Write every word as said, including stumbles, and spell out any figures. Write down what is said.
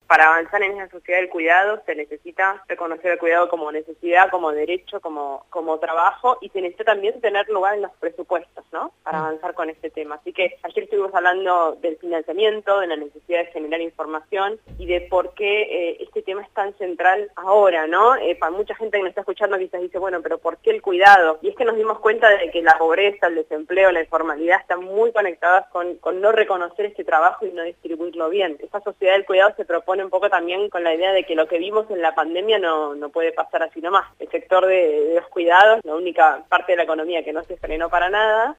para avanzar en esa sociedad del cuidado se necesita reconocer el cuidado como necesidad, como derecho, como, como trabajo, y se necesita también tener lugar en los presupuestos, ¿no? Para avanzar con este tema. Así que ayer estuvimos hablando del financiamiento, de la necesidad de generar información y de por qué eh, este tema es tan central ahora, ¿no? Eh, para mucha gente que nos está escuchando quizás dice, bueno, pero ¿por qué el cuidado? Y es que nos dimos cuenta de que la pobreza, el desempleo, la informalidad están muy conectadas con, con no reconocer este trabajo y no distribuirlo bien. Esta sociedad del cuidado se propone un poco también con la idea de que lo que vimos en la pandemia no, no puede pasar así nomás. El sector de, de los cuidados, la única parte de la economía que no se frenó para nada,